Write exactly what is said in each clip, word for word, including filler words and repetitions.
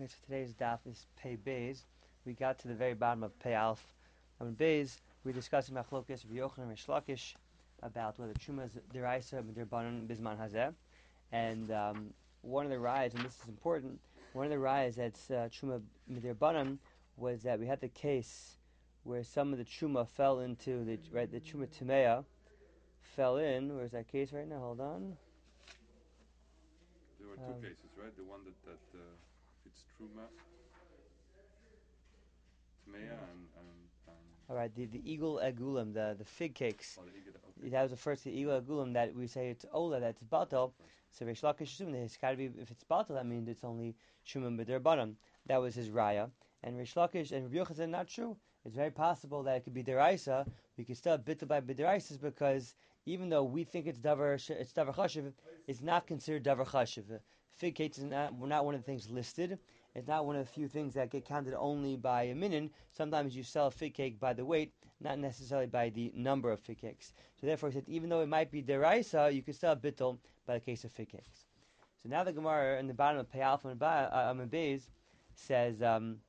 Okay, so today's daf is Pei Beis. We got to the very bottom of Pei Alf. On Beis, we're discussing Machlokes of Yochanan and Rish Lakish about whether Truma is deraisa b'derbanan bisman hazeh. And um, one of the rayas, and this is important, one of the rayas that's uh, Truma b'derbanan was that we had the case where some of the Truma fell into the right the Truma Timea fell in. Where's that case right now? Hold on. There were two Um, cases, right? The one that, that uh, if it's Truma, Tmeya, and, and, and all right, the, the eagle agulam, the, the fig cakes. oh, the Igad, okay. That was the first the eagle agulam that we say it's ola, that's batal. So Rish Lakish assumed that it's got to be, if it's batal, that means it's only shumim b'derbanan. That was his raya. And Rish Lakish and Rabbi Yochanan said not true. It's very possible that it could be deraisa. We could still bit by b'deraisis because even though we think it's davar, it's davar chashiv, it's not considered davar chashiv. Fig cakes is not, not one of the things listed. It's not one of the few things that get counted only by a minin. Sometimes you sell a fig cake by the weight, not necessarily by the number of fig cakes. So therefore, he said even though it might be deraisa, you could still have bittul by the case of fig cakes. So now the Gemara in the bottom of Pei Alpha and Beis says, um,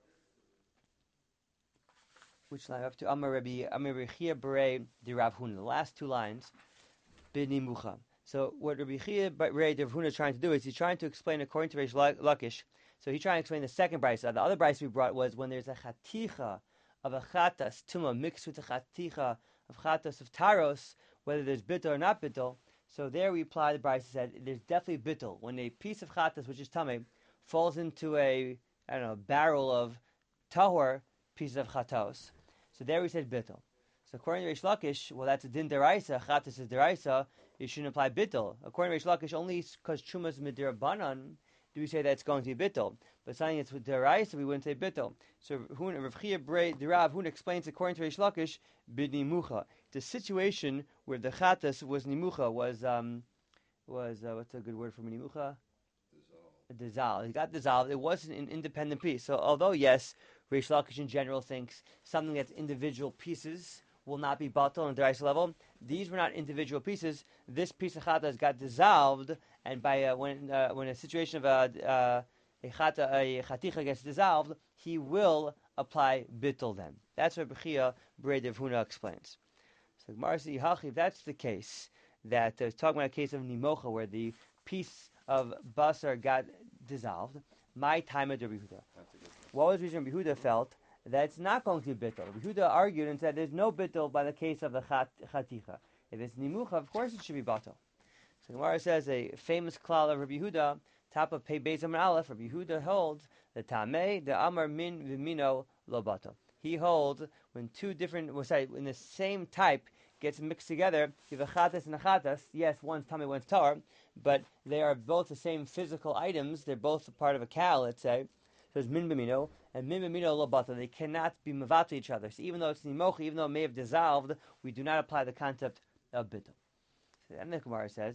which line up to Amar Rabbi Amar Chia Berei de Rav Huna. The last two lines, Bini Mucha. So what Rabbi Chia Berei de Rav Huna is trying to do is he's trying to explain according to Reish Lakish. So he's trying to explain the second brisa. The other brisa we brought was when there's a chaticha of a chatas tuma mixed with a chaticha of chatas of taros, whether there's bittul or not bittul. So there we apply the brisa said there's definitely bittul when a piece of chatas, which is tamei, falls into a I don't know barrel of tahor pieces of chatos. So there we said bittul. So according to Reish Lakish, well that's a din deraisa. Chatas is deraisa. You shouldn't apply bittul. According to Reish Lakish, only because chumas midirabanan do we say that it's going to be bittul. But saying it's with deraisa, we wouldn't say bittul. So Rav Chia Brei Dirav Hun explains according to Reish Lakish, b'nimucha. The situation where the chatas was nimucha was um was uh, what's a good word for nimucha? Dissolved. Dissolved. It got dissolved. It wasn't an independent piece. So although yes, Reish Lakish in general thinks something that's individual pieces will not be batal on the deraisa level. These were not individual pieces. This piece of chatas got dissolved, and by uh, when uh, when a situation of a uh, a, chata, a chaticha gets dissolved, he will apply bittul then. That's what Bechia Brei de Huna explains. So Marci Hachi, if that's the case, that uh, talking about a case of nimocha where the piece of basar got dissolved, my time of Rabbi Yehuda. What was the reason Rabbi Yehuda felt that it's not going to be bittul? Rabbi Yehuda argued and said there's no bittul by the case of the chat, chaticha. If it's nimucha, of course it should be batal. So Gemara says a famous klal of Rabbi Yehuda, top of Pei Beis Amar Aleph, Rabbi Yehuda holds the tamei, the amar min v'mino lo batal. He holds when two different, well, sorry, when the same type gets mixed together, you have a chatas and a chatas. Yes, one's tamei, one's tar, but they are both the same physical items. They're both a part of a cow, let's say. So it's min b'mino and min b'mino lo batal. They cannot be mavata each other. So even though it's nimocha, even though it may have dissolved, we do not apply the concept of bittul. So then the Gemara says,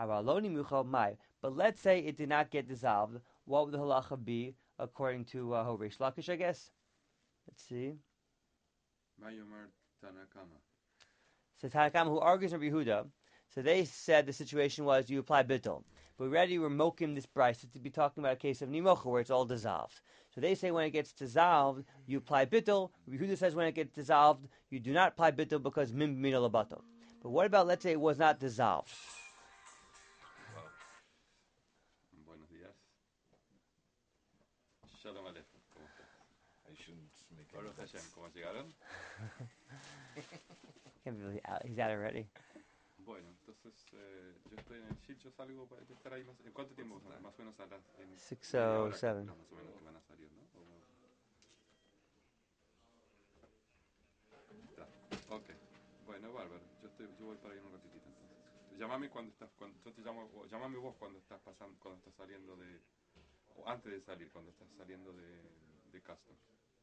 but let's say it did not get dissolved. What would the halacha be according to uh, Reish Lakish, I guess? Let's see. Mayomar Tanakama. So Tanakama, who argues in Rabbi Yehuda, so they said the situation was you apply bittul. But we already were mokim this brisa to be talking about a case of nimocha where it's all dissolved. So they say when it gets dissolved, you apply bittul. Rabbi Yehuda says when it gets dissolved, you do not apply bittul because mim b'mino labato. But what about, let's say it was not dissolved? Wow. Buenos días. Shalom Aleichem. ¿Cómo estás? I shouldn't make any Baruch bets. Hashem. ¿Cómo llegaron? Can't believe out. He's out already. Bueno, entonces eh, yo estoy en el shift, yo salgo para estar ahí más. ¿En cuánto tiempo? Más o menos a las. En six media oh hora, seven. más o menos que van a salir, ¿no? O... Está. Ok. Bueno, bárbaro. Yo, estoy, yo voy para ir un ratitito entonces. Llámame cuando estás, cuando, yo te llamo, o llámame vos cuando estás pasando, cuando estás saliendo de, o antes de salir, cuando estás saliendo de, de Customs.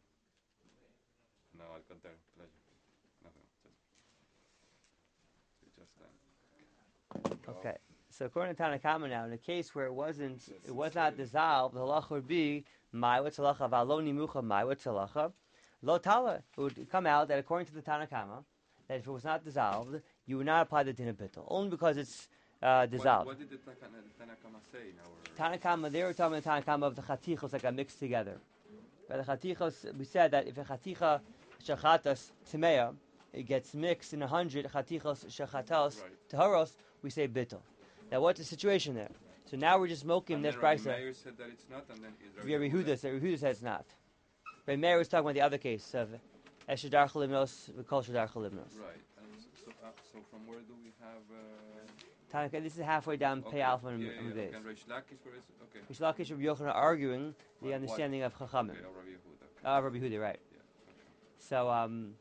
No, al contrario, playa. Nos vemos. Chao. Sí, just time. Okay. So according to Tanakama now, in a case where it wasn't, it was not dissolved, the halacha would be my what's halacha v'alo nimucha my what's halacha lo tala. It would come out that according to the Tanakama, that if it was not dissolved, you would not apply the din of bittul only because it's uh, dissolved. What, what did the Tanakama say in our... Tanakama, they were talking about the Tanakama of the chatichos that got mixed together. By the chatichos, we said that if a chaticha shachatas timea, it gets mixed in a hundred chatichos shachatas taharos, we say bittul. Now, what's the situation there? So now we're just smoking this price. Rabbi Meir said that it's not, and then Rabbi Yehuda said, Rabbi Yehuda said it's not. Rabbi Meir was talking about the other case of eshadar chalimnos, we call shadar chalimnos. Right. And so, uh, so from where do we have? Uh, Tanaka, this is halfway down okay. Pei Alpha and yeah, yeah, Beis. okay. And Reish Lakish, where is it? Okay. Reish Lakish and Rabbi Yochanan are arguing the Right. understanding what? of Chachamim. Okay, oh, Rabbi Yehuda. Ah, okay. uh, Rabbi Yehuda, right? Yeah. Okay. So, um,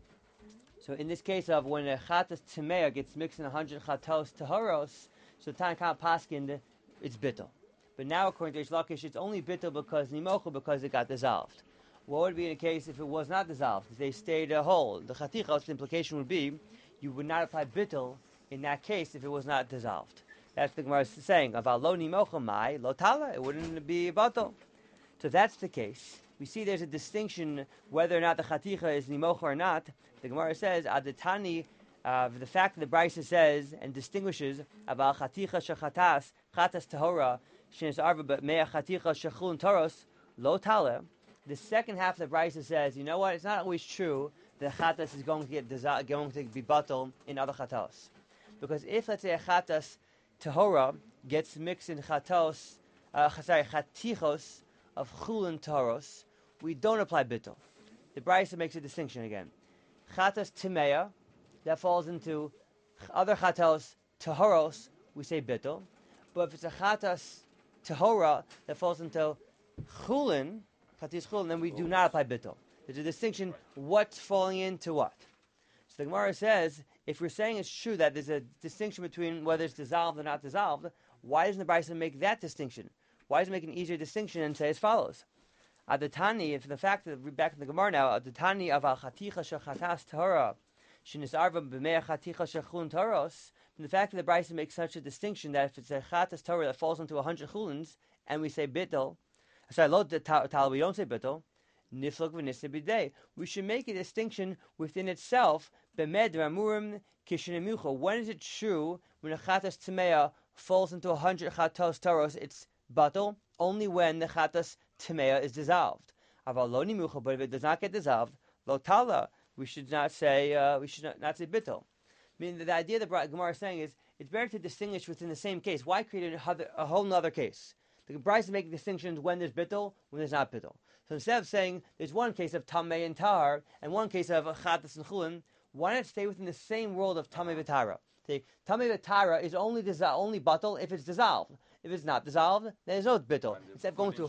so in this case of when a chatas timea gets mixed in a hundred chatos taharos, so Tanaka paskin it's bittul. But now according to Reish Lakish, it's only bittul because nimochu because it got dissolved. What would be the case if it was not dissolved? If they stayed uh, whole, the chatichos, the implication would be you would not apply bittul in that case if it was not dissolved. That's the Gemara is saying about lo nimochu mai lo tala. It wouldn't be bittul. So if that's the case, we see there's a distinction whether or not the chaticha is nimocha or not. The Gemara says adatani. Uh, the fact that the Brisa says and distinguishes about chaticha shechatas chatas tahora shenis arba but mea chaticha shechulun toros lo tala. The second half of the Brisa says, you know what? It's not always true that chatas is going to get desi- going to be batal in other chatos, because if let's say a chatas tahora gets mixed in chatos, uh, sorry, chatichos of chulun toros, we don't apply bittul. The Brisa makes a distinction again. Chatas timea that falls into other chatos tahoros, we say bittul. But if it's a chatas tahora that falls into chulin, chatis chulin, then we do not apply bittul. There's a distinction what's falling into what. So the Gemara says, if we're saying it's true that there's a distinction between whether it's dissolved or not dissolved, why doesn't the Brisa make that distinction? Why does it make an easier distinction and say as follows? Adatani, if the fact that we're back in the Gemara now, Adatani of al chaticha shechatas tahora, shenisarva b'mei chaticha shechulin toros, from the fact that the Brisa makes such a distinction that if it's a chatas tahora that falls into a hundred chulins, and we say bittul, sorry, lo tal, we don't say bittul, niflok v'nisne b'dei. We should make a distinction within itself. B'med ramurim kishinemucha. When is it true when a chatas tamea falls into a hundred chatos taros? It's batal only when the chatas tamea is dissolved. Aval lo nimucha, but if it does not get dissolved, lo tala, we should not say uh, we should not, not say bittul. I mean, the, the idea that Gemara is saying is it's better to distinguish within the same case. Why create a, a whole other case? The Brisa is making distinctions when there's bittul, when there's not bittul. So instead of saying there's one case of tamei and tar and one case of chatas and chulin, why not stay within the same world of tamei v'tara? Say tamei v'tara is only dissol- only bittul if it's dissolved. If it's not dissolved, then there's no bittul. Instead of going to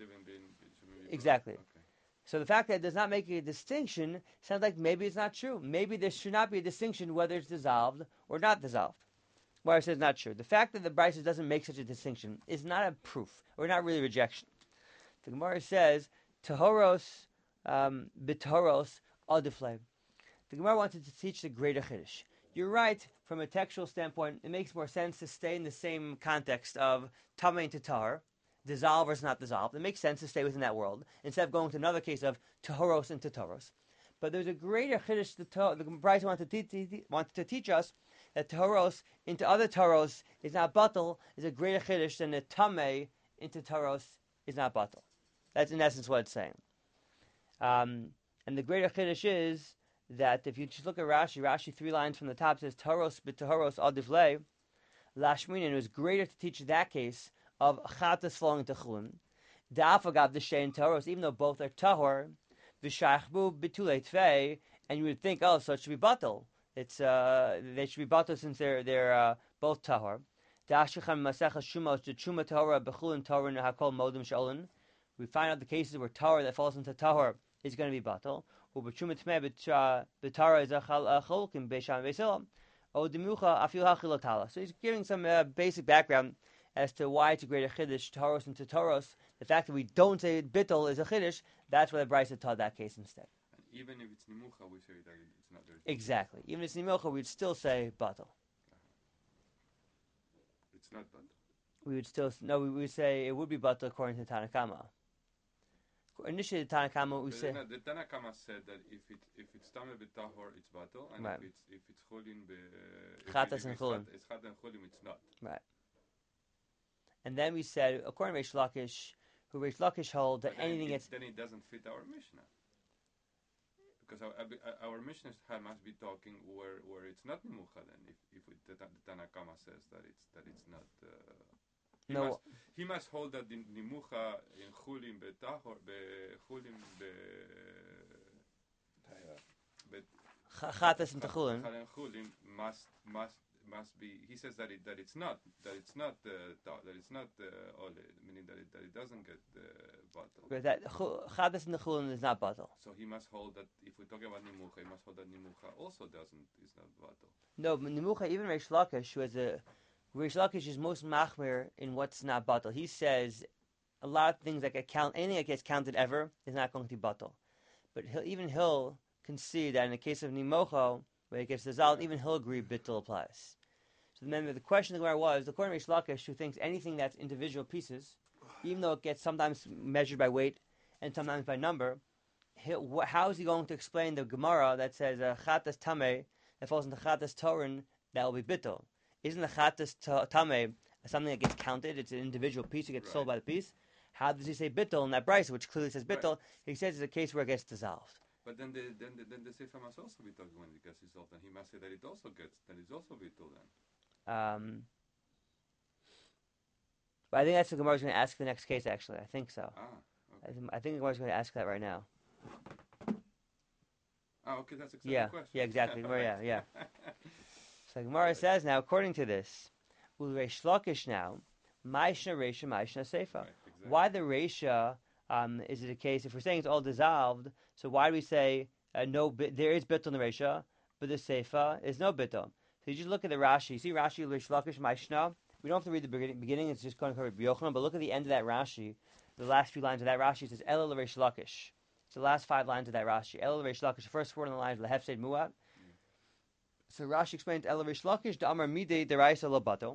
exactly. Okay. So the fact that it does not make a distinction sounds like maybe it's not true. Maybe there should not be a distinction whether it's dissolved or not dissolved. Why I say it's not true. The fact that the Brisa doesn't make such a distinction is not a proof, or not really rejection. The Gemara says, Tahoros, um, bitahoros, adifle. The Gemara wanted to teach the greater Chiddush. You're right, from a textual standpoint, it makes more sense to stay in the same context of Tamei and Tahar, dissolve versus not dissolved. It makes sense to stay within that world, instead of going to another case of Tahoros and Tataros. But there's a greater Chiddush the, the Brisa wanted to, te- wanted to teach us that Tahoros into other Tahoros is not batal, is a greater Chiddush than the Tamei into Tahoros is not batal. That's in essence what it's saying. Um, and the greater Chiddush is that if you just look at Rashi, Rashi three lines from the top says Tahoros b'Tahoros adivlei, Lashminin, it was greater to teach that case of Chatas falling into Chulin, Da'afagav the Shein Tahoros, even though both are Tahor, V'shachbu b'tulei tvei, and you would think, oh, so it should be batal. It's uh, they should be batal since they're they're uh, both tahor. We find out the cases where tahor that falls into tahor is going to be batal. So he's giving some uh, basic background as to why it's a greater chiddush tahoros into tahoros. The fact that we don't say bittul is a chiddush, that's why the Brisa taught that case instead. Even if it's nimucha, we say that it's not there. Exactly. Even if it's nimucha, we'd still say batal. It's not batal. We would still no. We would say it would be batal according to Tanakama. initially the Tanakama we But say then, uh, the Tanakama said that if it if it's Tameh b'Tahor, it's batal, and Right. if it's if it's Chulin be if Chatas it- if and it's Chulin. Chat- it's Chat and Chulim, it's not. right. And then we said according to Reish Lakish, who Reish Lakish hold that But then anything it, that's then it doesn't fit our Mishnah. Because our, our Mishnah must be talking where, where it's not Nimucha then, if, if it, the, the Tanakama says that it's that it's not. Uh, he, No. must, he must hold that the Nimucha in Chulim betahor be Chulim be be Chatas and Techulin. Chal and Chulim must must must be. He says that it that it's not that it's not uh, ta- that it's not uh, ole, meaning that it that it doesn't get uh, batal. But that Chatas and Techulin is not batal. So he must hold that if we're talking about Nimucha, he must hold that Nimucha also doesn't is not batal. No, but Nimucha, even Reish Lakish, who has a Reish Lakish is most machmir in what's not batal. He says a lot of things that get count, anything that gets counted ever is not going to be batal. But he'll, even he'll concede that in the case of Nimocha, where it gets dissolved, even he'll agree bittul applies. So remember, the question of the Gemara was, according to Reish Lakish, who thinks anything that's individual pieces, even though it gets sometimes measured by weight and sometimes by number, he'll, how is he going to explain the Gemara that says a chatas tameh that falls into chatas torin that will be bittul? Isn't the chatas tameh something that gets counted? It's an individual piece; it gets Right. sold by the piece. How does he say bittul in that brisa, which clearly says bittul? Right. He says it's a case where it gets dissolved. But then the then the, then the Sefer must also be talking when it gets dissolved, and he must say that it also gets that it's also bittul then. Um, but I think that's the Gemara's going to ask the next case. Actually, I think so. Ah, I, okay. th- I think the Gemara's going to ask that right now. Ah, okay, that's exactly Yeah, the question. yeah, exactly. Gemara, yeah, yeah. Right. So Gemara Right. says now, according to this, Ul Reish Lakish now, Maishna Reisha, Maishna Seifa. Right, exactly. Why the Reisha? Um, is it a case if we're saying it's all dissolved? So why do we say uh, no? Bit, there is bittul in the Reisha, but the Seifa is no bittul. So you just look at the Rashi. You see Rashi Reish Lakish Maishna. We don't have to read the beginning. beginning it's just going to cover Yochanan. But look at the end of that Rashi. The last few lines of that Rashi says Elul Reish Lakish. It's the last five lines of that Rashi. Elul Reish Lakish. The first word in the line is Lehefsed Muat. So Rashi explains Elul Reish Lakish the Amar Midei Deraisa Lo Bato.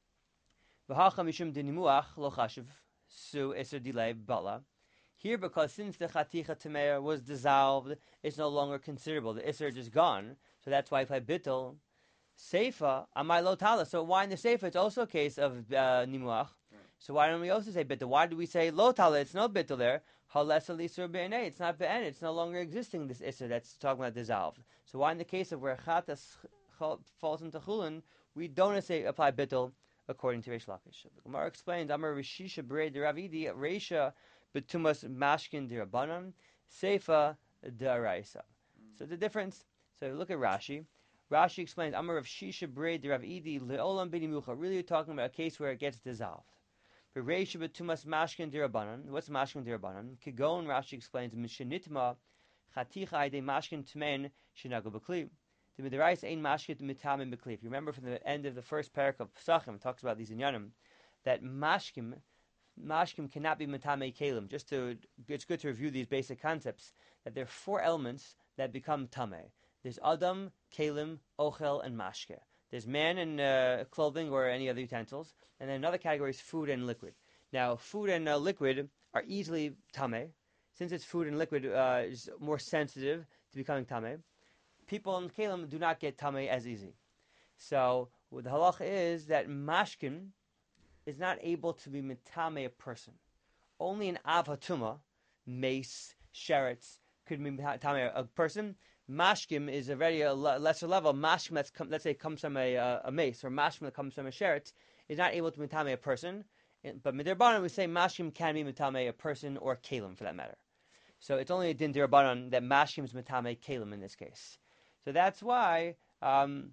V'hacha Mishum Dinimuach Lo Chashiv Su Iser Dilei Bala. Here, because since the Chaticha Tamea was dissolved, it's no longer considerable. The Iser is just gone. So that's why I play Bittul. Seifa, Amai Lo Tala. So why in the Seifa it's also a case of uh, Nimuach? So why don't we also say Bittul? Why do we say Lo Tala? It's no Bittul there. Halesa Lisur Be'enei. It's not Be'en. It's no longer existing, this Iser that's talking about dissolved. So why in the case of where Chatas falls into Chulun, we don't say apply Bittul according to Reish Lakish. The Gemara explains, Amar Rishisha Berei de Ravidi, Reisha Betumas Mashkin de Rabbanan, Seifa de Araisa. So the difference, so look at Rashi. Rashi explains, Amar Rav Shisha Berei de Ravidi, Le'olam B'ni Mucha. Really, you're talking about a case where it gets dissolved. But Reisha Betumas Mashkin de Rabbanan. What's Mashkin de Rabbanan? Kigon, Rashi explains, Mishinitma, Chaticha Aide Mashkin Tmein, Shinago B'kli. The Midarais Ein Mashkin Mitamim B'kli. If you remember from the end of the first parak of Pesachim, it talks about these inyanim, that Mashkim, Mashkim cannot be Mitamei Kalim. Just to, it's good to review these basic concepts, that there are four elements that become Tameh. There's Adam, Kalim, Ochel, and Mashke. There's man and uh, clothing or any other utensils. And then another category is food and liquid. Now, food and uh, liquid are easily Tameh. Since it's food and liquid, uh, is more sensitive to becoming Tameh. People in Kalim do not get Tameh as easy. So, what the halach is that Mashkin is not able to be Mitame a person. Only an Av HaTumah, mace, sherets, could be Mitame a person. Mashkim is a very uh, lesser level. Mashkim that's com- let's say comes from a, uh, a mace, or mashkim that comes from a sheret, is not able to mitame a person. But midirbanan we say mashkim can be mitame a person or kalim for that matter. So it's only a din dirbanan that mashkim is mitame kalim in this case. So that's why. Um,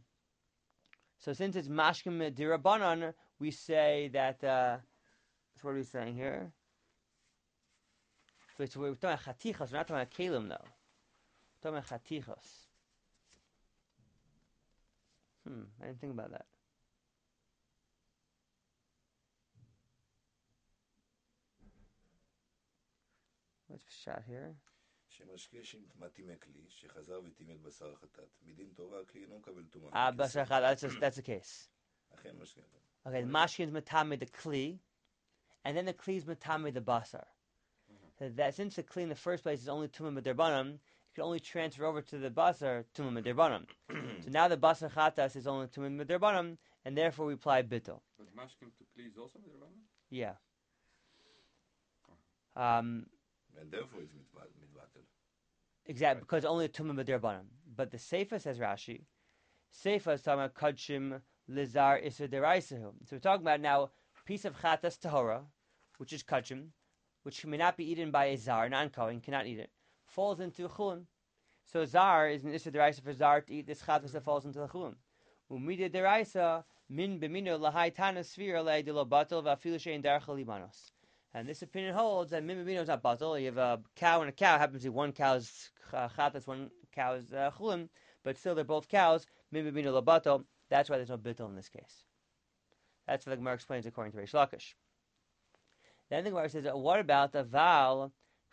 so since it's mashkim dirbanan, we say that. Uh, so what are we saying here? So it's, we're talking about chatichas. We're not talking about kalim though. We're talking about chatichas. Hmm, I didn't think about that. What's shot here? שמשקה שמטמא כלי, שחזר וטימא את בשר החטאת, מדין תורה הכלי אינו מקבל טומאה. Ah, basar chad. That's just, that's the case. אכן משקה. Okay, the mashkin is matame the kli, and then the kli is matame the basar. that, that since the kli in the first place is only tumah miderbanan, it can only transfer over to the basar tumah miderbanan. So now the basar chatas is only tumah miderbanan, and therefore we apply bittul. But mashkim to kli is also midrabanan? Yeah. Um, and therefore it's mitvatel. Exactly, right. Because only tumah miderbanan. But the seifa, says Rashi, seifa is talking about kachim lizar iser deraisahu. So we're talking about now a piece of chatas tahora, which is kachim, which may not be eaten by a zar, non-kohen, cannot eat it, falls into chulin. So zar is an iser deraisa for zar to eat this chatas that falls into the chulin. Umida deraisa min b'mino lahai tanas sfira le de lo batel v'afilu shein derech libanos. And this opinion holds that min b'mino is not batel. You have a cow and a cow. It happens to be one cow's chatas, one cow's uh, chulin, but still they're both cows. Min b'mino lo batel. That's why there's no bittul in this case. That's what the Gemara explains according to Reish Lakish. Then the Gemara says, what about aval,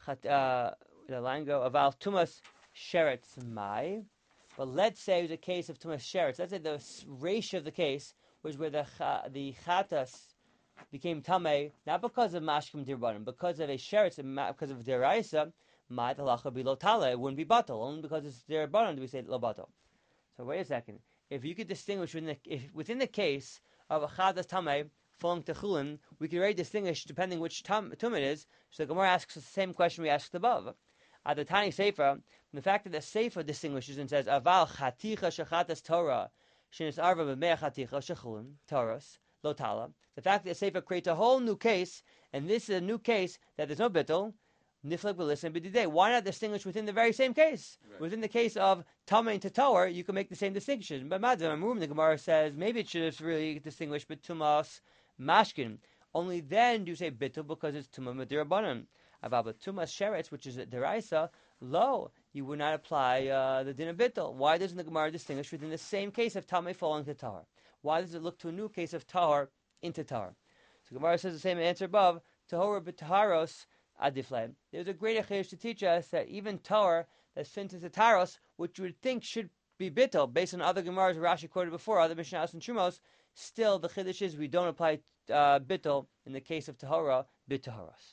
uh, the line go, aval tumas sheretz mai? But let's say it was a case of tumas sheretz. Let's say the ratio of the case was where the the chatas became tamei, not because of mashkim dirbanim, because of a sheretz, because of deraisa, mai the halacha be lo tala. It wouldn't be batal. Only because it's dirbanim do we say lo batal. So wait a second. If you could distinguish within the, if, within the case of a chatas tamei falling to chulin, we can already distinguish depending which tum, tum it is. So the Gemara asks the same question we asked above. At the Tani Sefer, the fact that the Sefer distinguishes and says aval chaticha shechatas Torah shenis arva b'mei chaticha shechulin Torahs lo tala. The fact that the Sefer creates a whole new case, and this is a new case that there's no bittul. Niflik b'listen b'didei. Why not distinguish within the very same case? Right. Within the case of Tamei to Torah, you can make the same distinction. But Madam, the Gemara says maybe it should have really distinguished between tumas mashkin. Only then do you say bittul because it's tumah midirabanan. About tumas sheretz, which is a deraisa, lo, you would not apply uh, the din of bittul. Why doesn't the Gemara distinguish within the same case of tamei falling to tahor? Why does it look to a new case of tahor into tahor? So Gemara says the same answer above. Tahor b'taharos adifle. There's a greater chiddush to teach us that even tahor that's sent into taharos, which you would think should be bittul, based on other Gemaras Rashi quoted before, other Mishnahs and Shumos. Still, the chiddush is we don't apply uh, bittul in the case of tahora b'taharos.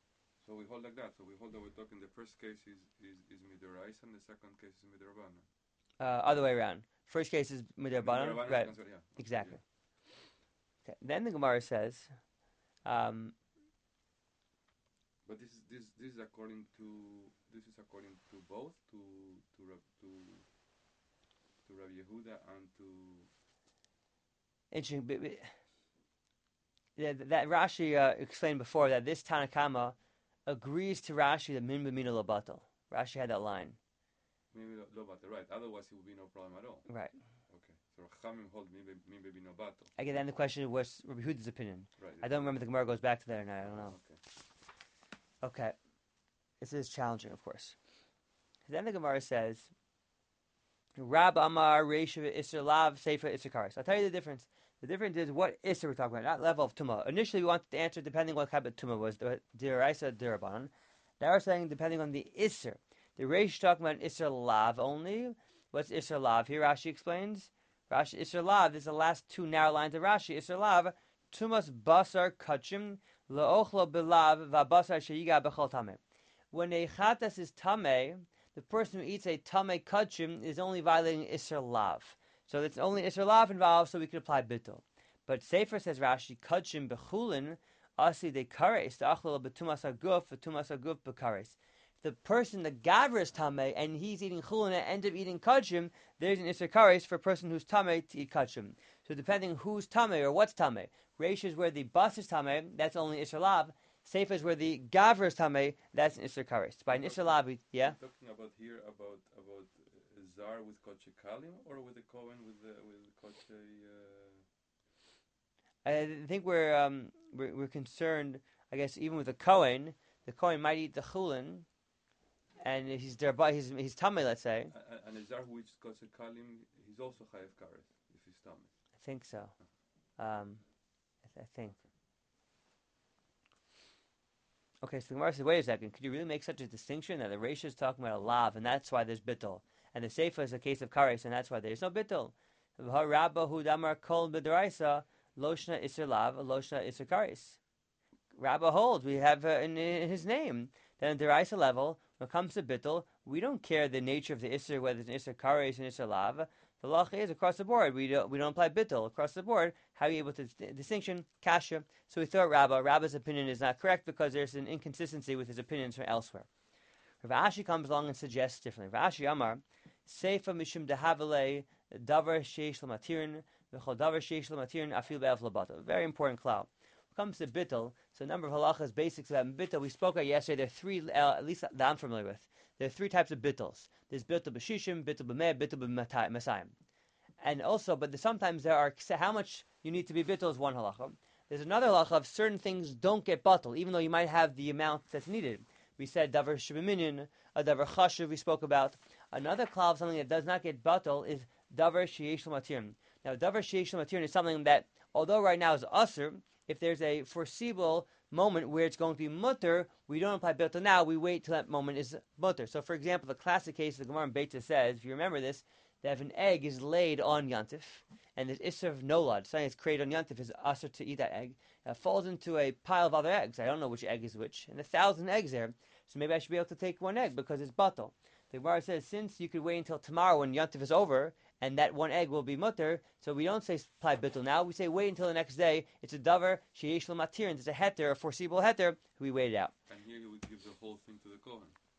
So we hold like that. So we hold that we're talking the first case is is, is midorais and the second case is midorabanan. Uh, other way around. First case is midorabanan. Right. Consider, yeah. Exactly. Yeah. Okay. Then the Gemara says. Um, but this is this this is according to this is according to both to to to to Rabbi Yehuda and to. Interesting. But, but, yeah, that Rashi uh, explained before that this Tanakama agrees to Rashi that min b'mina lo batal. Rashi had that line. Min lo batal, right. Otherwise it would be no problem at all. Right. Okay. So Chachamim hold min b'mina batal. Again, then the question was Rabbi Yehuda's opinion. Right. I don't remember the Gemara goes back to that or not. I don't know. Okay. Okay. This is challenging, of course. Then the Gemara says, Rab Amar Reisha Isser Lav Seifa Isser Karis. I'll tell you the difference. The difference is what Isser we're talking about, not level of Tumah. Initially, we wanted to answer depending what type of Tumah was, the Diraisa, Diraban. Now we're saying depending on the Isser. The Reish is talking about Isser Lav only. What's Isser Lav? Here Rashi explains. Rashi Isser Lav, this is the last two narrow lines of Rashi. Isser Lav, Tumas Basar Kachim, La'ochlo Bilav, Vabasar Sheyiga Bechol Tameh. When a Chatas is Tameh, the person who eats a Tameh Kachim is only violating Isser Lav. So it's only Isser Lav involved, so we could apply bittul. But Sefer says Rashi, Kachim bechulin, asi de kares, the achlal betumas aguf, betumas aguf bekares. The person, the gavra is tamei, and he's eating chulin and ends up eating kachim, there's an Isser kares for a person who's tamei to eat kachim. So depending who's tamei or what's tamei. Reish is where the bus is tamei, that's only Isser Lav. Sefer is where the gavra is tamei, that's an Isser kares. By an Isser Lav, yeah? I'm talking about here about about Zar with Koche Kalim or with the Kohen with the with Koche? Uh... I think we're um we're, we're concerned. I guess even with the Kohen, the Kohen might eat the chulin, and if he's there, he's he's tamei. Let's say. And, and a Zar who eats Koche Kalim, he's also chayav kares if he's tamei. I think so. Um, I, th- I think. Okay, so the Gemara says, wait a second. Could you really make such a distinction that the Reish is talking about a lav, and that's why there's bittul? And the Seifa is a case of kares, and that's why there's no bittul. Rabba hu damar kol b'deraisa loshna iser lav loshna iser kares. Rabba holds we have uh, in, in his name Then at the Deraisa level, when it comes to bittul, we don't care the nature of the Isser, whether it's an Isser Kares and Isser Lav. The law is across the board. We don't we don't apply bittul across the board. How are you able to st- distinction kasha? So we throw at Rabbah. Rabbah's opinion is not correct because there's an inconsistency with his opinions from elsewhere. Rav Ashi comes along and suggests differently. Rav Ashi Amar Seifa Mishum Dehavale Davar Sheish Lamatirin V'chol Davar Sheish Lamatirin Afil Be'av Labata. Very important cloud. When it comes to bittul, so a number of halachas, basics about bittul. We spoke about yesterday. There are three, uh, at least that I'm familiar with. There are three types of bittles. There's bittul b'shishim, bittul b'meh, bittul b'masayim. And also, but sometimes there are, how much you need to be bittul is one halacha. There's another halacha of certain things don't get bittul, even though you might have the amount that's needed. We said davar shebiminin, a davar chashuv we spoke about. Another klal of something that does not get bittul is davar sheyesh l'matirin. Now, davar sheyesh l'matirin is something that, although right now is asur, if there's a foreseeable moment where it's going to be mutter, we don't apply bittul now, we wait till that moment is mutter. So, for example, the classic case the Gemara in Beitza says, if you remember this, that if an egg is laid on Yantif, and there's Isser of Nolad, something that's created on Yantif is asur to eat that egg, it falls into a pile of other eggs. I don't know which egg is which, and a thousand eggs there, so maybe I should be able to take one egg because it's batal. The Gemara says, since you could wait until tomorrow when Yantif is over, and that one egg will be mutter, so we don't say apply bittul now, we say wait until the next day, it's a davar, sheyesh l'matirin, it's a heter, a foreseeable heter, we wait it out. And here he would give the whole thing to the Kohen.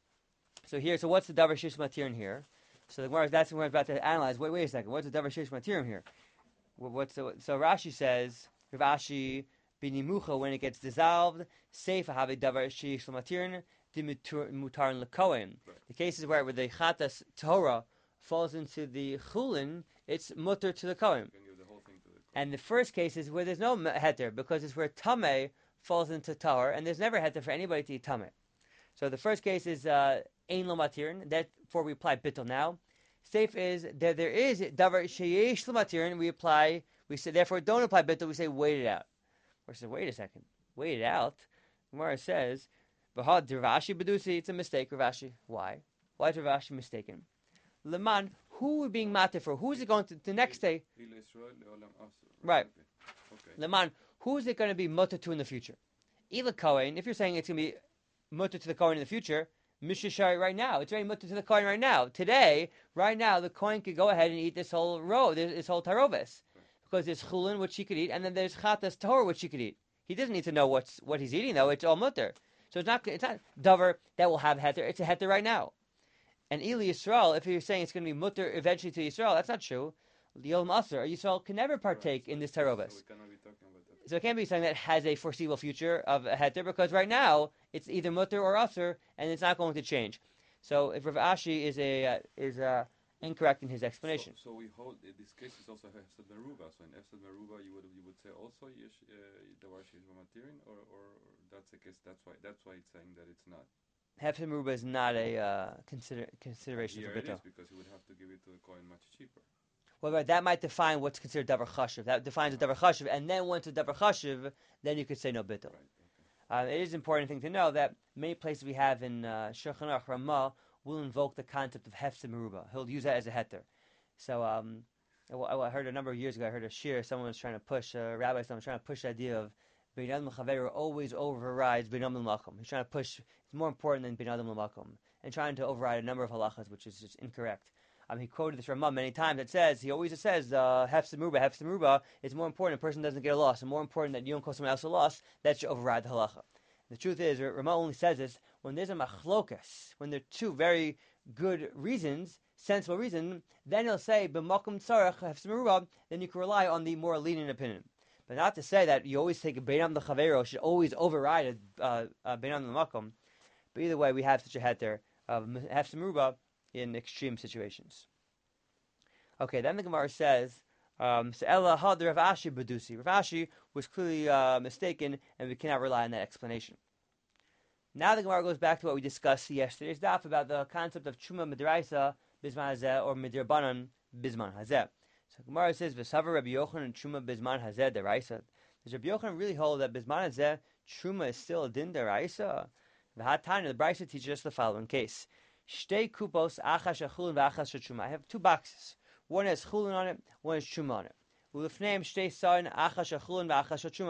So here, so what's the davar sheyesh l'matirin here? So the Gemara, that's what we're about to analyze. Wait, wait a second, what's the davar sheyesh l'matirin here? What's the, so Rashi says, Rav Ashi, b'nimucha, when it gets dissolved, seif have a davar sheyesh l'matirin, dimutarin l'kohen. The cases where, where the chatas Torah falls into the chulin, it's mutter to the kohen. And the first case is where there's no heter, because it's where tameh falls into tahor, and there's never heter for anybody to eat tameh. So the first case is ein lo matirin, therefore we apply bittul now. Safe is that there is davar sheyesh lo matirin, we apply, we say therefore don't apply bittul, we say wait it out. Or say wait a second, wait it out. Gemara says, V'had Rav Ashi bedusi, it's a mistake, Rav Ashi. Why? Why is Rav Ashi mistaken? Leman, who are being matir for? Who is it going to the next day? Right. Okay. Leman, who is it going to be mutter to in the future? Ila Kohen, if you're saying it's going to be mutter to the Kohen in the future, Mishashari right now. It's already mutter to the Kohen right now. Today, right now, the Kohen could go ahead and eat this whole row, this whole taroves. Right. Because there's chulin, which he could eat, and then there's chatas tahor, which he could eat. He doesn't need to know what's what he's eating, though. It's all mutter. So it's not it's not davar that will have heter. It's a heter right now. And Eli Yisrael, if you're saying it's going to be mutter eventually to Yisrael, that's not true. The Yom Asr, Yisrael can never partake right. in this taroves. So, so it can't be something that has a foreseeable future of a heter, because right now it's either mutter or asr, and it's not going to change. So if Rav Ashi is a uh, is uh, incorrect in his explanation. So, so we hold uh, this case is also Efsad Meruba. So in Efsad Meruba, you would you would say also yesh davar sheyesh matirin, or or that's the case. That's why that's why it's saying that it's not. Hefsed Meruba is not a uh, consider, consideration Here for it bittul. is, because he would have to give it to the Kohen much cheaper. Well, right, that might define what's considered davar chashuv. That defines a davar chashuv, and then once it's davar chashuv, then you could say no bittul. Right, okay. uh, it is an important thing to know that many places we have in uh, Shulchan Aruch Ramah will invoke the concept of Hefsed Meruba. He'll use that as a heter. So um, I, I heard a number of years ago, I heard a shir, someone was trying to push, uh, rabbi someone was trying to push the idea of Bein Adam L'Chaveru always overrides Bein Adam L'Makom. He's trying to push, it's more important than Bein Adam L'Makom, and trying to override a number of halachas, which is just incorrect. Um, he quoted this Ramah many times. It says, he always says, uh, Hefsed Meruba, Hefsed Meruba, it's more important a person doesn't get a loss, and more important that you don't cause someone else a loss, that should override the halacha. The truth is, Ramah only says this when there's a machlokas, when there are two very good reasons, sensible reason, then he'll say, B'makom tzarech Hefsed Meruba, then you can rely on the more lenient opinion. But not to say that you always take a Bein Adam L'Chaveru should always override a uh, uh, Bein Adam L'Makom. But either way, we have such a heter of Hefsed Meruba in extreme situations. Okay, then the Gemara says, um, Ella had Rav Ashi bedusi. Rav Ashi was clearly uh, mistaken, and we cannot rely on that explanation. Now the Gemara goes back to what we discussed yesterday's daf about the concept of Truma Midraisa Bizman Hazeh or Midirbanan Bizman Hazeh. So Gemara says, V'savar Rabbi Yochanan Truma Bizman Hazeh Deraisa. Does Rabbi Yochanan really hold that Bizman Hazeh Truma is still a din Deraisa? V'hatani, the Brisa teaches us the following case. Shtei kupos achas shechulin v'achas shechuma. I have two boxes. One has chulin on it, one has truma on it. Ulefneim shtei sarin achas shechulin v'achas shechuma.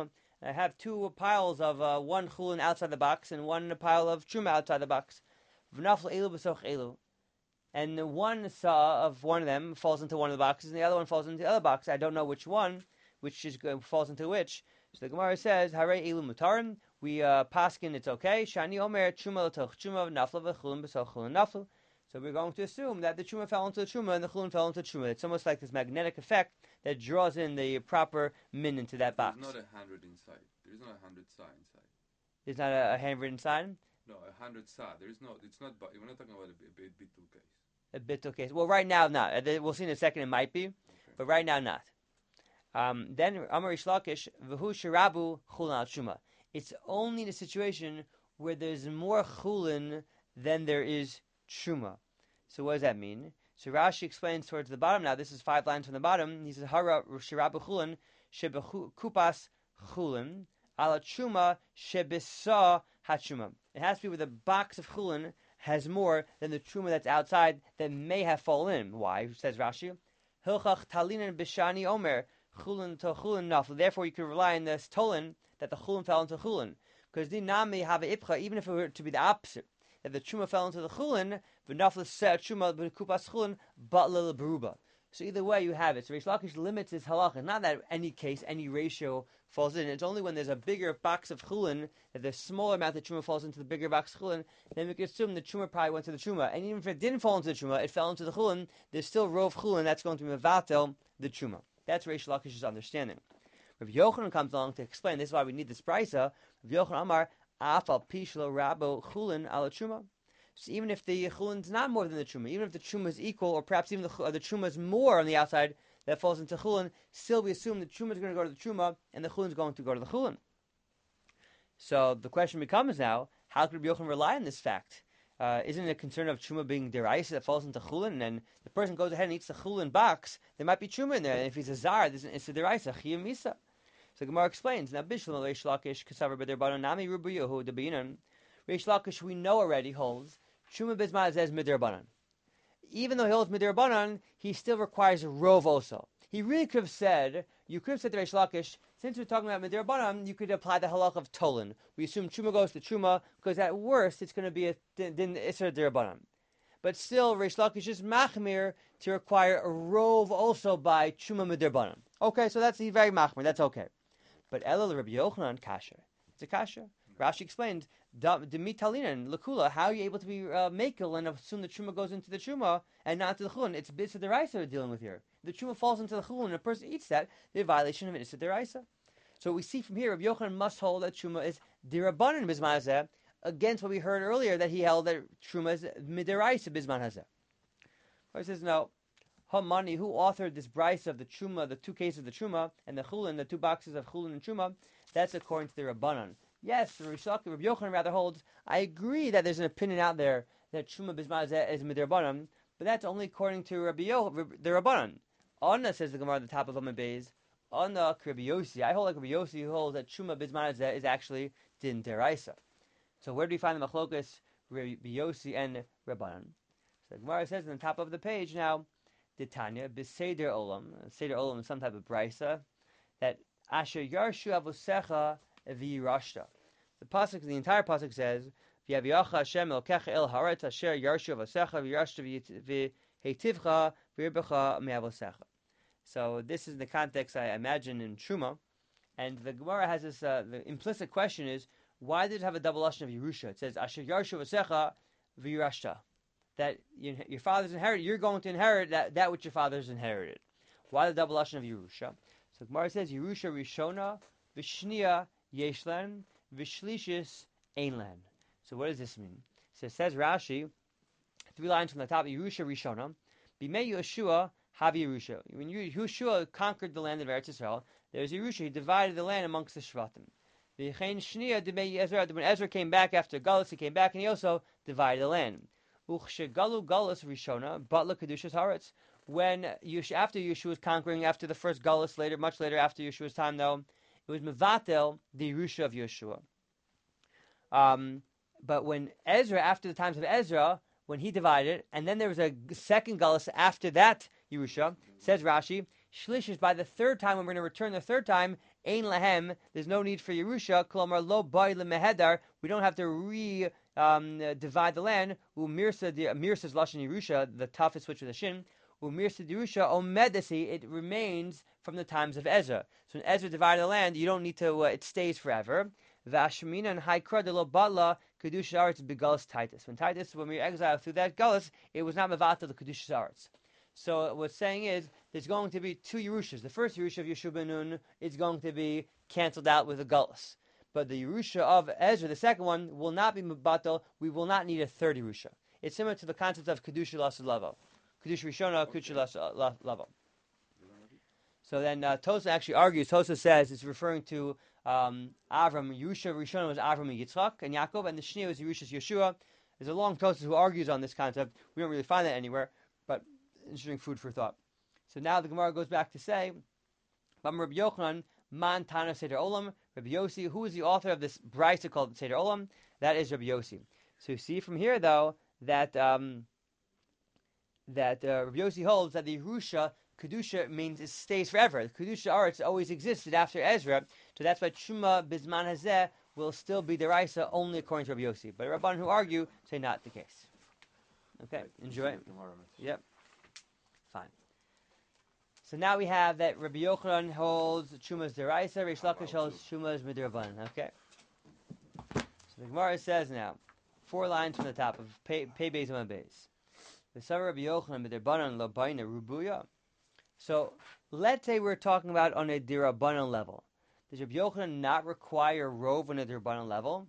I have two piles of uh, one chulin outside the box and one pile of truma outside the box. V'naflu elu b'soch elu. And the one saw of one of them falls into one of the boxes, and the other one falls into the other box. I don't know which one, which is uh, falls into which. So the Gemara says, "Hare elu mutarim." We uh, paskin, it's okay. Shani omer truma l'toch truma nafla v'chulin b'soch chulin naflu. So we're going to assume that the truma fell into the truma and the chulin fell into the truma. It's almost like this magnetic effect that draws in the proper min into that box. There's not a hundred inside. There is not a hundred sa inside. There's not a, a handwritten sign? No, a hundred sa. There is no. It's not. We're not talking about a bit bitul case. A bitul case. Well, right now not. We'll see in a second. It might be, okay. But right now not. Um, then Amar Rish Lakish v'hu shirabu chulin al truma. It's only in a situation where there's more chulin than there is truma. So what does that mean? So Rashi explains towards the bottom now. This is five lines from the bottom. He says, Hara shirabu chulin shebekupas chulin ala truma shebisa hatruma. It has to be where the box of chulin has more than the truma that's outside that may have fallen in. Why? Says Rashi. Hilchach talinan bishani omer chulin to chulin nafl. Therefore, you can rely on this tolin that the chulin fell into chulin. Because dinami have a ipcha, even if it were to be the opposite, that the truma fell into the chulin, v'nafl set truma b'kupas chulin, but lil beruba. So either way, you have it. So Rish Lakish limits his halacha. Not that any case, any ratio falls in. It's only when there's a bigger box of chulin that the smaller amount of truma falls into the bigger box of chulin. Then we can assume the truma probably went to the truma. And even if it didn't fall into the truma, it fell into the chulin. There's still rov chulin that's going to be mevatel the truma. That's Rish Lakish's understanding. Rav Yochanan comes along to explain. This is why we need this brisa. Rav Yochanan Amar afal pishlo rabo chulin ala truma. So even if the chulin is not more than the truma, even if the truma is equal, or perhaps even the, the truma is more on the outside that falls into chulin, still we assume the truma is going to go to the truma and the chulin is going to go to the chulin. So the question becomes now, how could Rabbi Yochanan rely on this fact? Uh, isn't it a concern of truma being deraisa that falls into chulin, and the person goes ahead and eats the chulin box, there might be truma in there, and if he's a zar, it's a deraisa, chiyam misa. So Gemara explains, now Bishlam Reish Lakish Kasavar B'derbanan Nami Rubu Yehu Debinan. Reish Lakish we know already holds Truma Bismaz says Miderbanan. Even though he holds Miderbanan, he still requires a rov also. He really could have said, you could have said to Reish Lakish, since we're talking about Miderbanan, you could apply the halach of Tolin. We assume Truma goes to Truma, because at worst it's going to be a din Isser Derbanan. But still, Reish Lakish is machmir to require a rov also by Truma Miderbanan. Okay, so that's very machmir, that's okay. But Elul Rabbi Yochanan kasher. It's a kasher. Rashi explained, Demitalina Lakula, how are you able to be uh, makel and assume the truma goes into the truma and not to the chulin? It's b'issa deraisa we're dealing with here. The truma falls into the chulin and a person eats that, they're a violation of b'issa deraisa. So we see from here, Rabbi Yochanan must hold that truma is dirabanan bisman hazeh, against what we heard earlier that he held that truma is mideraisa bisman hazeh. He says, no. Hamani, who authored this brisa of the truma, the two cases of the truma, and the chulin, the two boxes of chulin and truma, that's according to the Rabbanan. Yes, the Rishak, Rabbi Yochanan rather holds, I agree that there's an opinion out there that truma bismaz is midrabanan, but that's only according to Rabbi Yo, the Rabbanan. Anna, says the Gemara at the top of Amud Beis, Anna Rabbi Yossi, I hold like Rabbi Yossi who holds that truma bismaz is actually din deraisa. So where do we find the machlokas Rabbi Yossi and Rabbanan? So the Gemara says on the top of the page now, Ditanya, B'Seder Olam, Seder Olam is some type of brisa, that Asher Yarshu Avosecha V'Yirashta. The pasuk, the entire pasuk says, V'Yaviyacha Hashem Elkecha El Haaretz Asher Yarshu Avosecha V'Yirashta V'Heitivcha V'Yirbecha Me'Avosecha. So this is the context I imagine in Truma, and the Gemara has this, uh, the implicit question is, why did it have a double lashon of Yerusha? It says, Asher Yarshu Avosecha V'Yirashta. That you, your father's inherited, you're going to inherit that, that which your father's inherited. Why the double lashon of Yerusha? So Gemara says, Yerusha Rishona, Vishnia Yeshlan, Vishlishis Einlan. So what does this mean? So it says Rashi, three lines from the top, Yerusha Rishona, Bimei Yeshua Havi Yerusha. When Yeshua conquered the land of Eretz Yisrael, there's Yerusha, he divided the land amongst the Shvatim. V'chein Shnia Dibei Ezra, when Ezra came back after Galus, he came back and he also divided the land. Uchshegalu Galus Rishona, Batla Kedushas Haaretz. When Yesh, after Yeshua was conquering, after the first Galus, later, much later after Yeshua's time, though, it was Mevatel, the Yerusha of Yeshua. Um, but when Ezra, after the times of Ezra, when he divided, and then there was a second Galus after that Yerusha, says Rashi, Shlish is by the third time, when we're going to return the third time, Ein Lahem, there's no need for Yerusha, Kolomar Lo Bai Lemehedar, we don't have to re um, uh, divide the land. Umirsa, the Mirsa is Lashon Yerusha, the toughest switch with a shin. Umirsa Yerusha, Omedasi, it remains from the times of Ezra. So when Ezra divided the land, you don't need to, uh, it stays forever. Vashmina and Haikra de Lo Batla, Kedusha Aretz Begalus Titus. When Titus, when we were exiled through that Galus, it was not Mavata the Kedusha Aretz. So what's saying is, there's going to be two Yerushas. The first Yerusha of Yeshua ben Nun is going to be cancelled out with a Gullus. But the Yerusha of Ezra, the second one, will not be Mabatal. We will not need a third Yerusha. It's similar to the concept of Kedusha Lasud Lavo. Kedusha Rishona, Kedusha Lasud Lavo. So then uh, Tosa actually argues, Tosa says it's referring to um, Avram. Yerusha Rishona was Avram and Yitzchak and Yaakov, and the Shnia was Yerusha's Yeshua. There's a long Tosa who argues on this concept. We don't really find that anywhere, but interesting food for thought. So now the Gemara goes back to say, Bam Rabbi Yochanan, Man Tana Seder Olam, Rabbi Yossi, who is the author of this brisa called Seder Olam? That is Rabbi Yossi. So you see from here, though, that um, that uh, Rabbi Yossi holds that the Yerusha, Kedusha, means it stays forever. The Kedusha Aretz always existed after Ezra, so that's why Truma Bizman Hazeh will still be Deraisa only according to Rabbi Yossi. But Rabban who argue say not the case. Okay, enjoy. Yep. Fine. So now we have that Rabbi Yochanan holds Shuma's Deraisa, Reish Lakish holds Shuma's Midrabanan. Okay. So the Gemara says now, four lines from the top of Pei Beis Amud Beis. The Summer Rabbi Yochanan Midrabanan Lo Baina Rubuya. So let's say we're talking about on a Dirabanan level. Does Rabbi Yochanan not require Rov on a Dirabanan level?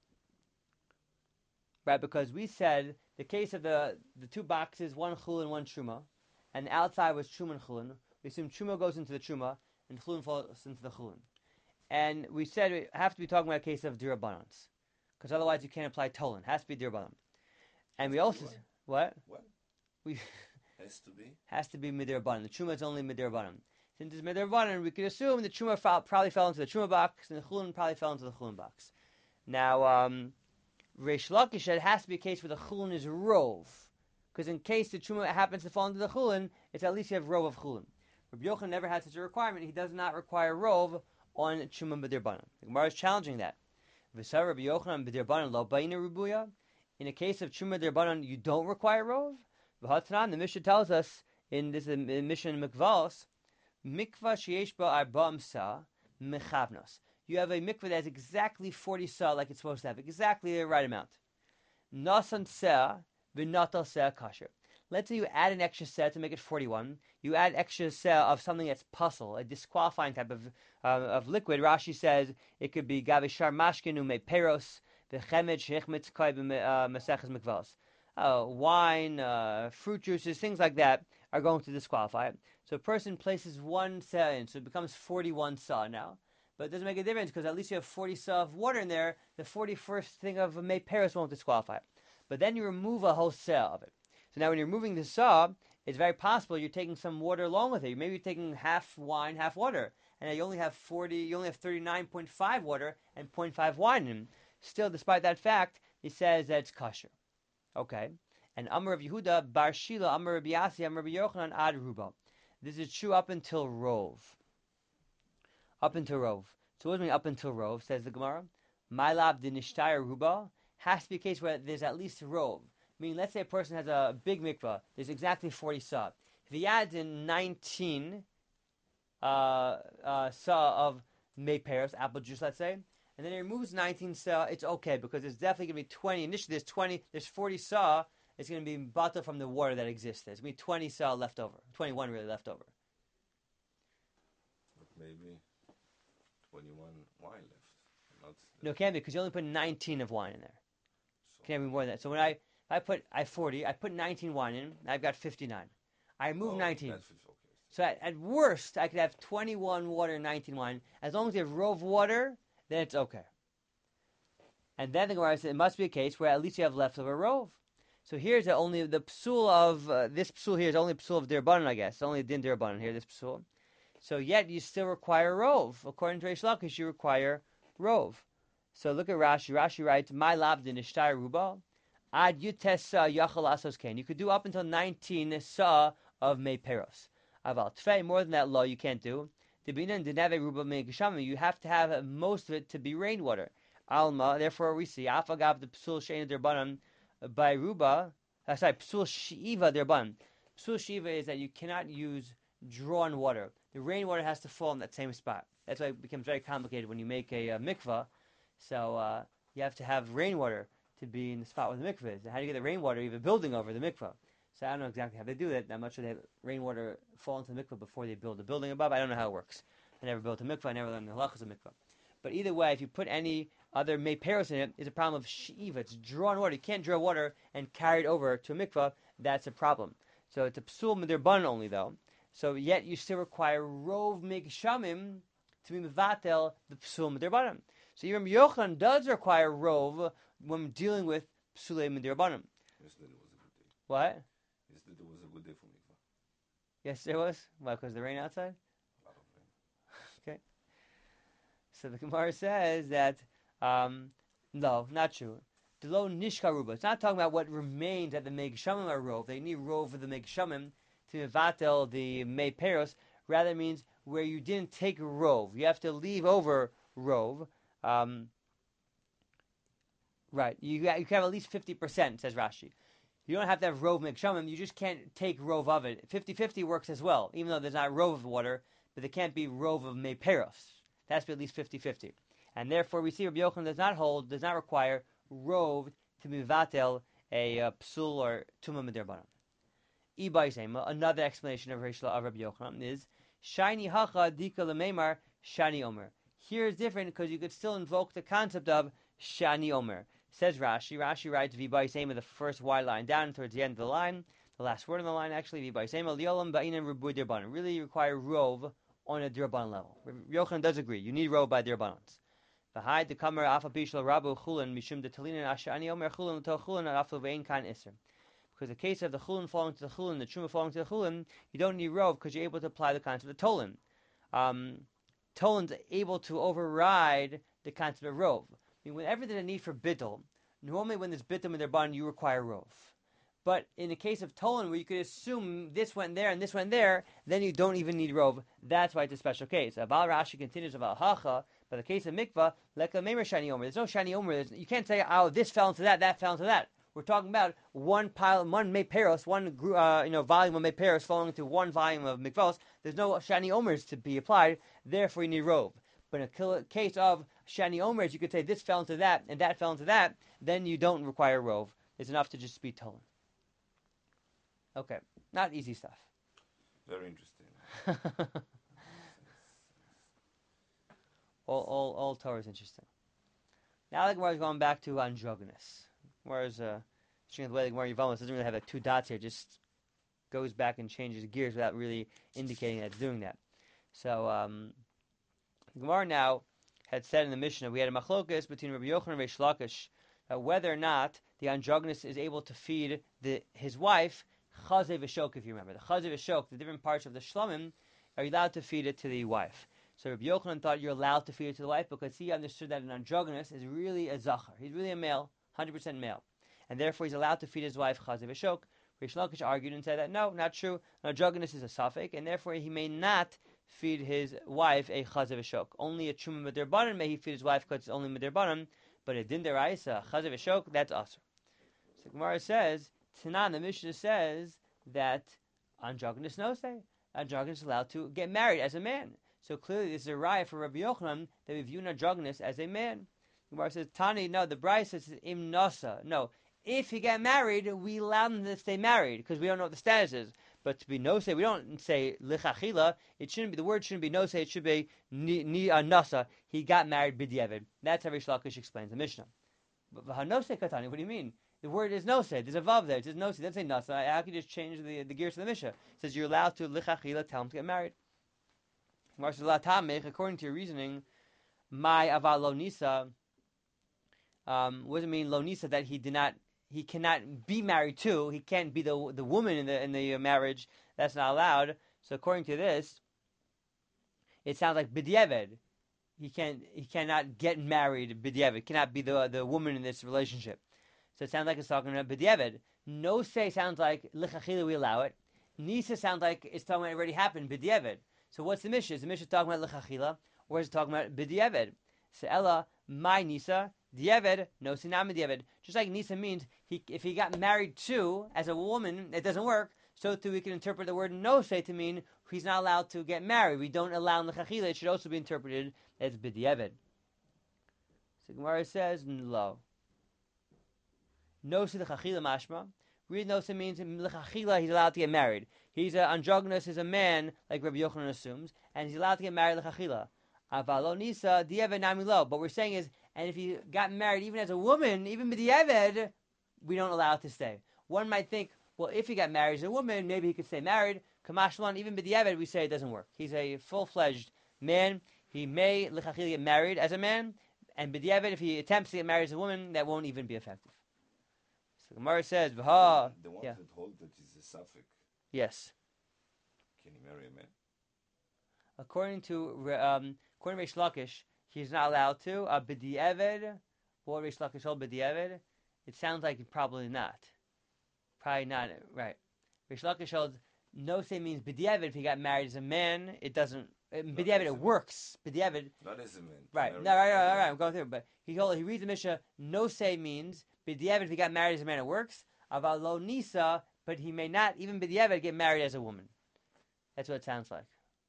Right, because we said the case of the the two boxes, one Chul and one Truma, and the outside was Truma and Chulun. We assume Truma goes into the Truma, and Chulun falls into the Chulun. And we said we have to be talking about a case of Dirabanans, because otherwise you can't apply Tolan. It has to be Dirabanan. And we also... What? What? We Has to be? Has to be Midirabanan. The Truma is only Midirabanan. Since it's Midirabanan, we could assume the Truma fall, probably fell into the Truma box, and the Chulun probably fell into the Chulun box. Now, um... Reish Lakish, it has to be a case where the Chulun is Rov. Because in case the Truma happens to fall into the Chulun, it's at least you have Rov of Chulun. Rabbi Yochanan never had such a requirement. He does not require Rov on Truma B'dirbanan. The Gemara is challenging that. V'sar Rabbi Yochanan B'dirbanan lo ba'ina rubuya. In a case of Truma B'dirbanan, you don't require Rov. V'hatanan, the Mishnah tells us, in this in Mishnah in Mikvahos, Mikvah sheyesh ba arba amsa mechavnos. You have a mikvah that has exactly forty sa, like it's supposed to have, exactly the right amount. Nasan sa, v'natal sa kasher. Let's say you add an extra sa to make it forty-one. You add extra sa of something that's puzzle, a disqualifying type of uh, of liquid. Rashi says it could be gavishar mashkin ume peros, v'chemed sheichmitz kai b'meseches mikvahos. Uh, wine, uh, fruit juices, things like that are going to disqualify it. So a person places one sa in, so it becomes forty-one sa now. But it doesn't make a difference because at least you have forty sa of water in there. The forty-first thing of May Paris won't disqualify it. But then you remove a whole sa of it. So now when you're removing the sa, it's very possible you're taking some water along with it. Maybe you're taking half wine, half water. And now you only have forty, you only have thirty-nine point five water and zero point five wine in. Still, despite that fact, he says that it's kosher. Okay. And Amar of Yehuda, Bar Shila, Amar Rabbi Yasi, Amar Rabbi Yochanan, Ad Ruba. This is true up until Rov. Up until Rov. So what does it mean up until Rov, says the Gemara? Mylab de Nishtaya Ruba has to be a case where there's at least Rov. Meaning, let's say a person has a big mikvah, there's exactly forty sa. If he adds in nineteen uh, uh, sa of May Paris, apple juice, let's say, and then he removes nineteen sa, it's okay, because there's definitely going to be twenty. Initially, there's twenty, there's forty sa, it's going to be butter from the water that exists. There's going to be twenty sa left over, twenty-one really left over. Maybe twenty-one wine left. Not No, it can't be, because you only put nineteen of wine in there. so Can't be more than that. So when I, if I put, I forty, I put nineteen wine in, I've got fifty-nine. I remove oh, nineteen. that's okay. So at, at worst, I could have twenty-one water and nineteen wine. As long as you have Rov water, then it's okay. And then the Gemara says it must be a case where at least you have leftover Rov. So here's the only, the psul of, uh, this psul here is only psul of Dirbanan, I guess. Only din Dirbanan here, this psul. So yet you still require Rov. According to Reish Lakish, you require Rov. So look at Rashi. Rashi writes, My lab din ishtai ruba, ad yutes sa yachal asos ken. You could do up until nineteen sa of May Peros. Aval Tvei, more than that law you can't do. Debinan denave ruba me'geshamim, you have to have most of it to be rainwater. Alma, therefore we see, Afagav the Psul Shein Derbanan by Ruba, uh, sorry, Psul Shiva Derban. Psul Shiva is that you cannot use drawn water. The rainwater has to fall in that same spot. That's why it becomes very complicated when you make a, a mikvah. So uh, you have to have rainwater to be in the spot where the mikvah is. And how do you get the rainwater? You have a building over the mikvah. So I don't know exactly how they do that. I'm not sure they have rainwater fall into the mikvah before they build the building above. I don't know how it works. I never built a mikvah. I never learned the halachas of mikvah. But either way, if you put any other meperos in it, it's a problem of shiva. It's drawn water. You can't draw water and carry it over to a mikvah. That's a problem. So it's a psul midirban only, though. So yet you still require rov megshamim to be mevatel the psul midirbanim. So even Yochanan does require rov when dealing with psulei midirbanim. Yesterday was a good day. What? Yesterday was a good day for mikvah. Yes, it was. Why? Because of the rain outside. A lot of rain. Okay. So the Gemara says that um, no, not true. The lo nishkaruba. It's not talking about what remains at the megshamim are rov. They need rov for the megshamim to mevatel the meperos. Rather, it means where you didn't take rov. You have to leave over rov. Um, right. You you can have at least fifty percent, says Rashi. You don't have to have rov megshamim. You just can't take rov of it. fifty-fifty works as well, even though there's not rov of water, but there can't be rov of meperos. It has to be at least fifty-fifty. And therefore, we see Rabbi Yochanan does not hold, does not require rov to mivatel a uh, psul or tumah midirbanim. Ibaisema, another explanation of Rabbi Yochanan is shiny hacha dika lemeimar shani omer. Here is different because you could still invoke the concept of shani omer. Says Rashi. Rashi writes Vibaisema, the first wide line down towards the end of the line, the last word in the line actually. Vibaisema liolam ba'inan rubu dirbanim. Really require rov on a dirban level. Rabbi Yochanan does agree. You need rov by dirbanans. V'hai the kamer afa bishal rabu chulin mishum de talinin ashani omer chulin l'to chulin afalu ve'in kan iser. Because the case of the chulin falling to the chulin, the truma falling to the chulin, you don't need rov because you're able to apply the concept of tolin. Um, Tolin's able to override the concept of rov. I mean, whenever there's a need for bittul, normally when there's bittul in their bond, you require rov. But in the case of Tolan, where you could assume this went there and this went there, then you don't even need rov. That's why it's a special case. Aval Rashi continues about hacha, but the case of mikvah, like a memer shani omer. There's no shani omer. There's, you can't say, oh, this fell into that, that fell into that. We're talking about one pile, one meperos, one uh, you know volume of meperos falling into one volume of mikvahs. There's no shani omers to be applied. Therefore, you need rov. But in a case of shani omers, you could say this fell into that and that fell into that. Then you don't require rov. It's enough to just be Tolan. Okay, not easy stuff. Very interesting. all, all, all Torah is interesting. Now the Gemara is going back to androgynous. Whereas, uh, the way the Gemara Yevamos doesn't really have like two dots here, just goes back and changes gears without really indicating that it's doing that. So, um, the Gemara now had said in the Mishnah, we had a machlokas between Rabbi Yochanan and Reish Lakish, that whether or not the androgynous is able to feed the, his wife chazeh v'shok, if you remember. The chazeh v'shok, the different parts of the shlomim, are you allowed to feed it to the wife? So Rabbi Yochanan thought you're allowed to feed it to the wife because he understood that an androgynous is really a zachar. He's really a male, one hundred percent male. And therefore he's allowed to feed his wife chazeh v'shok. Reish Lakish argued and said that no, not true. An androgynous is a suffix, and therefore he may not feed his wife a chazeh v'shok. Only a truma midirbanan may he feed his wife because it's only midirbanan, but a din deraisa, chazeh v'shok, that's asur. So Gemara says, Tanan, the Mishnah says that androgynous no say. Androgynous is allowed to get married as a man. So clearly this is a raya for Rabbi Yochanan that we view an androgynous as a man. Gemara says, Tani, no, the Brayso says im nasa. No, if he get married, we allow him to stay married because we don't know what the status is. But to be no say, we don't say lichachila. It shouldn't be, the word shouldn't be no say, it should be ni, ni uh, nasa. He got married b'diavad. That's how Reish Lakish explains the Mishnah. But v'hanosei katani, what do you mean? The word is no say. There's a vav there. It says no say. It doesn't say nasa. How can you just change the, the gears to the Mishnah? It says you're allowed to lichachila, tell him to get married. According to your reasoning, my aval lo nisa. Um, what does it mean lo nisa? That he did not, he cannot be married to. He can't be the the woman in the in the marriage. That's not allowed. So according to this, it sounds like b'diavad. He can't. He cannot get married b'diavad. Cannot be the the woman in this relationship. So it sounds like it's talking about b'diavad. No say sounds like lichachila we allow it. Nisa sounds like it's talking about it already happened, b'diavad. So what's the Mishnah? Is the Mishnah talking about lechachila, or is it talking about b'diavad? So Ella, my Nisa, diavad, no sinam b'diavad. Just like Nisa means, he, if he got married to, as a woman, it doesn't work, so too we can interpret the word no say to mean he's not allowed to get married. We don't allow lechachila. It should also be interpreted as b'diavad. So Gemara says, no. No se lechachila mashma. Read no se means lechachila he's allowed to get married. He's a androgynous, is a man, like Rabbi Yochanan assumes, and he's allowed to get married lechachila. Avalo nisa diavad nami lo. But we're saying is, and if he got married even as a woman, even b'diavad, we don't allow it to stay. One might think, well, if he got married as a woman, maybe he could stay married. Kamashlan, even b'diavad, we say it doesn't work. He's a full-fledged man. He may lechachila get married as a man, and b'diavad, if he attempts to get married as a woman, that won't even be effective. So Gemara says, V'ha. The one Yeah. that hold that is a suffix, Yes. can he marry a man? According to um, according to Reish Lakish, he's not allowed to. Uh, b'diavad, what Reish Lakish hold b'diavad? It sounds like probably not. Probably not, right. Reish Lakish holds, no say means b'diavad, if he got married as a man, it doesn't, b'diavad, as a it man. works. B'diavad, Not as a man. to right. marry No, right, right, a right, right, man. I'm going through, but he hold, he reads the Mishnah, no say means, b'diavad, if he got married as a man, it works. Aval lo nisa, but he may not, even b'diavad, get married as a woman. That's what it sounds like.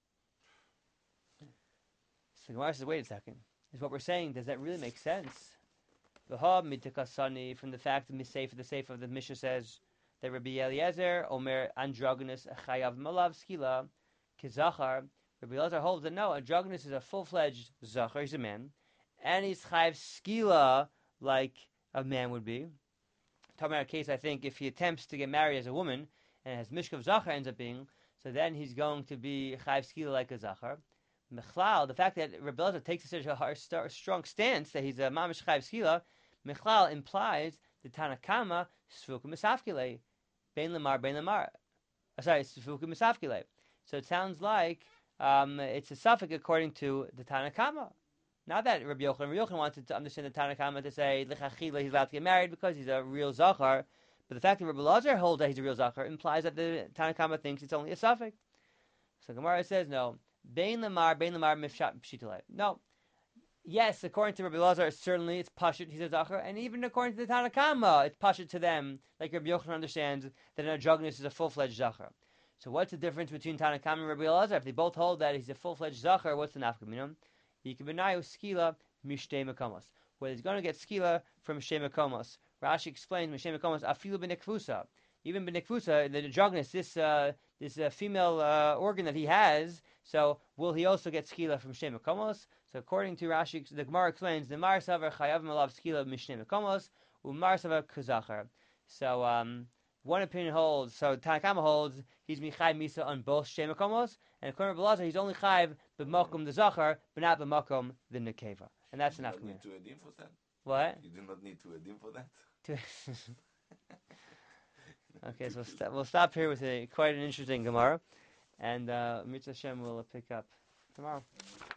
So Gemara says, wait a second. Is what we're saying, does that really make sense? V'ha mitikasani, from the fact of the for the safe of the Mishnah says that Rabbi Eliezer, Omer androgynous chayav malav skila, kizachar. Rabbi Eliezer holds that no, androgynous is a full-fledged zachar, he's a man, and he's chayav skila like a man would be. Talking about a case, I think, if he attempts to get married as a woman, and as mishkav zachar ends up being, so then he's going to be chayav skila like a zachar. Mechlal, the fact that Rabbi Elazar takes such a hard, star, strong stance that he's a mamish chayav skila, Mechlal implies the Tanakama sfukim misafkile, bein lemar bein lemar. Uh, sorry, sfukim misafkile. So it sounds like um, it's a suffix according to the Tanakama. Not that Rabbi Yochanan, Rabbi Yochanan wanted to understand the Tanakama to say lechachila he's allowed to get married because he's a real zachar, but the fact that Rabbi Elazar holds that he's a real zachar implies that the Tanakama thinks it's only a suffix. So Gemara says no. Bein lemar, bein lemar mifshat pshitale. No. Yes, according to Rabbi Elazar, certainly it's pashut, he's a zachar, and even according to the Tanakama, it's pashut to them, like Rabbi Yochanan understands that an androgynous is a full-fledged zachar. So what's the difference between Tanakama and Rabbi Elazar? If they both hold that he's a full-fledged zachar, what's the nafkaminum? Yikabenayu skila mishtei makamos. Well, he's going to get skila from mishtei makamos. Rashi explains mishtei makamos afilu b'nekvusa. Even b'nekvusa, the androgynous, this uh, this uh, female uh, organ that he has, so will he also get skila from mishtei makamos? So according to Rashi, the Gemara explains the Mar Savar Chayav Malav Skila Mishnei Mekomos Umar Savar Kuzachar. So um, one opinion holds. So Tanakama holds he's Michai Misa on both Shnei Mekomos, and according to Belazar he's only Chayav b'Makom the Zachar, but not b'Makom the Nekeva, and that's You enough. do not need to edim for that. What? You do not need to edim for that. Okay, so we'll, st- we'll stop here with a quite an interesting Gemara, and uh, Mitzvah Hashem will pick up tomorrow.